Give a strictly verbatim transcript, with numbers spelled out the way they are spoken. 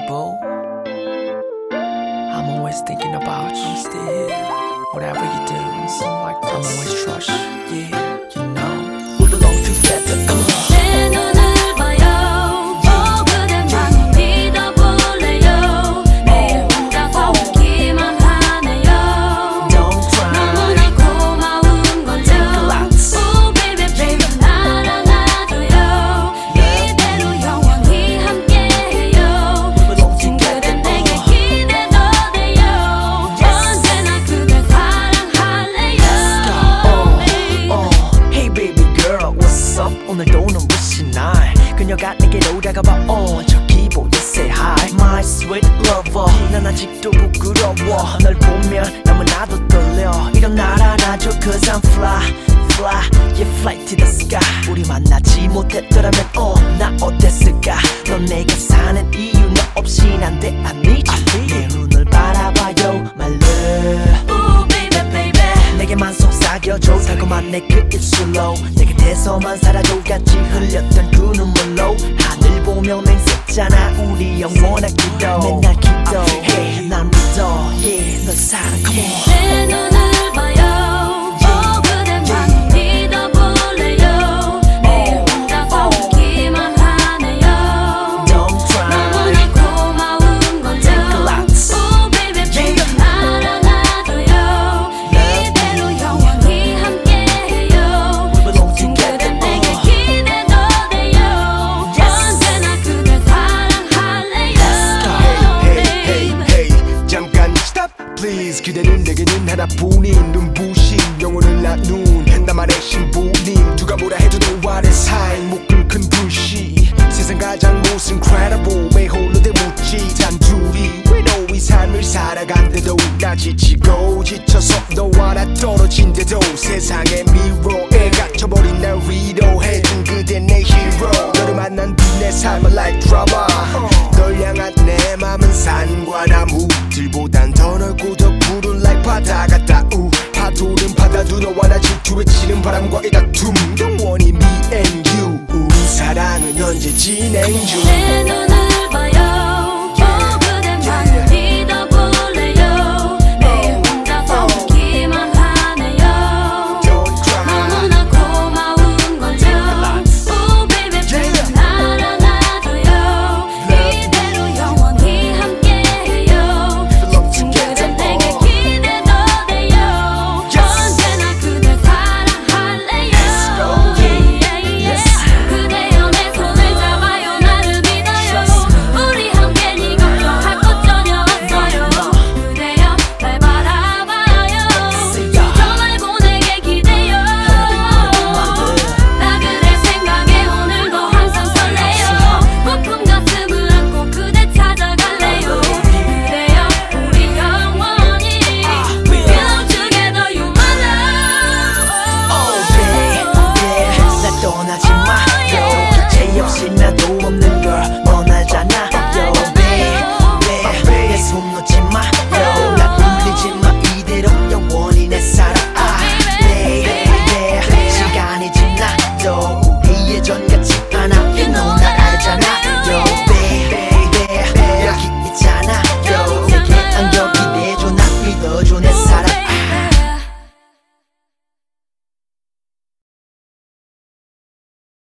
boo. I'm always thinking about you. I'm still here. Whatever you do, like I'm always trust you. Yeah, you know we belong together. Come on. 내 눈을 봐요. 어 그대만 믿어볼래요. 매일 혼자서 웃기만 하네요. Don't cry. 너무나 고마운 걸요. Oh baby baby 나를 놔줘요. 이대로 영원히 함께해요. 이젠 그대 내게 기대도 돼요. 언제나 그댈 사랑할래요. Hey baby girl, what's up? 오늘도 눈부신 날 그녀가 내게로 다가와 어 저기 보여 say hi My sweet lover 난 아직도 부끄러워 널 보면 너무나도 떨려 이런 날 안아줘 cause I'm fly fly yeah fly to the sky 우리 만나지 못했더라면 어 나 어땠을까 넌 내게 사는 이유 너 없인 안 돼 I need you 내 눈을 바라봐요 my love Ooh baby baby 내게만 속삭여줘 달콤한 내 그 입술로 내 곁에서만 살아도 같이 흘렸던 그 눈물로 하늘 보며 맹세잖아 우리 영원한 기도 맨날 기도해 난 믿어 yeah 널 사랑 come on 내 눈을 봐요. 어 그대만 믿어볼래요. 매일 혼자서 웃기만 하네요. Don't cry 너무나 고마운 걸요. Oh baby baby 나를 놔줘요. 이대로 영원히 함께해요. 이젠 그대 내게 기대도 돼요. 언제나 그댈 사랑할래요. Hey, hey, hey, 잠깐 stop please 그대는 내게는 하나뿐인 눈부신 영혼을 나눈 나만의 신부님 누가 뭐라 해도 너와의 사이 못 끊긴 불씨 세상 가장 most incredible 매 홀로 대 묻지 단둘이 외로운 삶을 살아간대도 나 지치고 지쳐서 너와 나 떨어진대도 세상의 미로에 갇혀버린 날 위로해준 그대 내 hero 너를 만난 뒤 내 삶은 like drama 널 향한 내 맘은 산과 나무들보단 더 넓고 더 푸른 like 바다 같다 우 파도는 바다도 너와 나 질투에 치는 바람과의 다툼 영원히 me and you 우리 사랑은 현재 진행 중 내 눈을 봐요. 어 그대만 믿어볼래요. 매일 혼자서 웃기만 하네요. Don't cry 너무나 고마운 걸요. Oh baby baby 나를 놔줘요. 이대로 영원히 함께해요. 이젠 그대 내게 기대도 돼요. 언제나 그댈 사랑할래요. Yeah, yeah. 그대여 내 손을 잡아요. 나를 믿어요. 우리 함께 네 걱정할 것 전혀 없어요. 그대여 날 바라봐요. 저 말고 내게 기대요. 나 그대 생각에 오늘도 항상 설레요. 고픈 가슴을 안고 그대 찾아갈래요. 그대여 우리 영원히 We belong together you my love. Oh baby 날 떠나지 마 곁에 없이 나도 없는